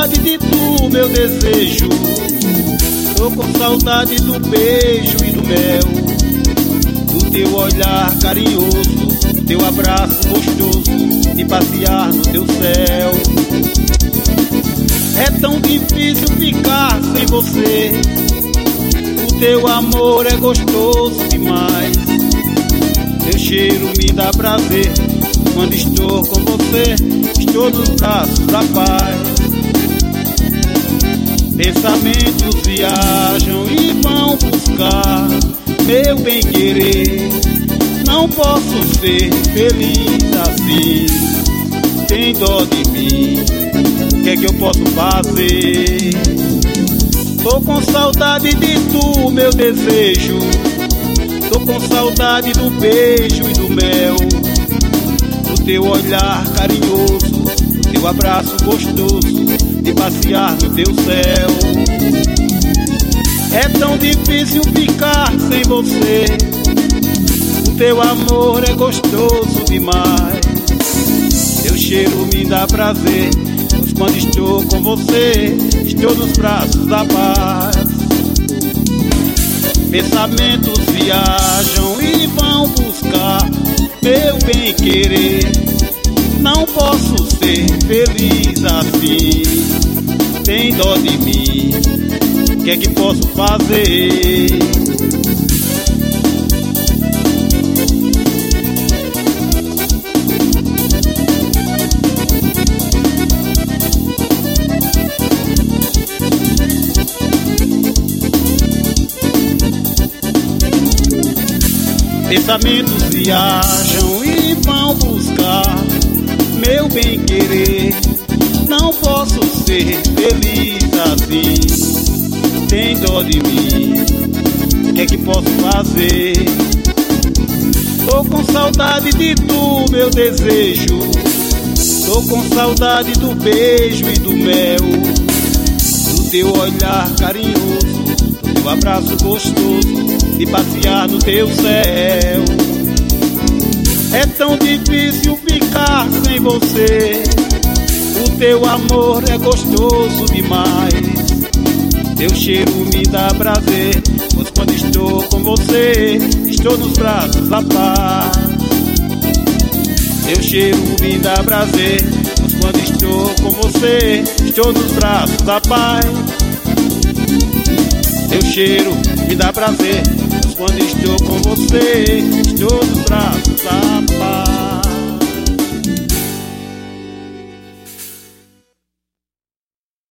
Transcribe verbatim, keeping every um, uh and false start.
saudade de tu, meu desejo. Tô com saudade do beijo e do mel, do teu olhar carinhoso, do teu abraço gostoso, de passear no teu céu. É tão difícil ficar sem você, o teu amor é gostoso demais. Teu cheiro me dá prazer, quando estou com você, estou nos braços da paz. Pensamentos viajam e vão buscar meu bem-querer. Não posso ser feliz assim, tem dó de mim, o que é que eu posso fazer? Tô com saudade de tu, meu desejo. Tô com saudade do beijo e do mel, do teu olhar carinhoso, do teu abraço gostoso, de passear no teu céu. É tão difícil ficar sem você, o teu amor é gostoso demais. Teu cheiro me dá prazer, pois quando estou com você, estou nos braços da paz. Pensamentos viajam e vão buscar meu bem-querer. Não posso ser feliz assim, tem dó de mim, o que é que posso fazer? Pensamentos viajam e vão buscar meu bem-querer. Não posso ser feliz assim, tem dó de mim, o que é que posso fazer? Tô com saudade de tu, meu desejo. Tô com saudade do beijo e do mel, do teu olhar carinhoso, do teu abraço gostoso, de passear no teu céu. É tão difícil ficar sem você, o teu amor é gostoso demais. Teu cheiro me dá prazer, pois quando estou com você, estou nos braços da paz. Teu cheiro me dá prazer, pois quando estou com você, estou nos braços da paz. Teu cheiro me dá prazer, quando estou com você, estou nos braços da paz.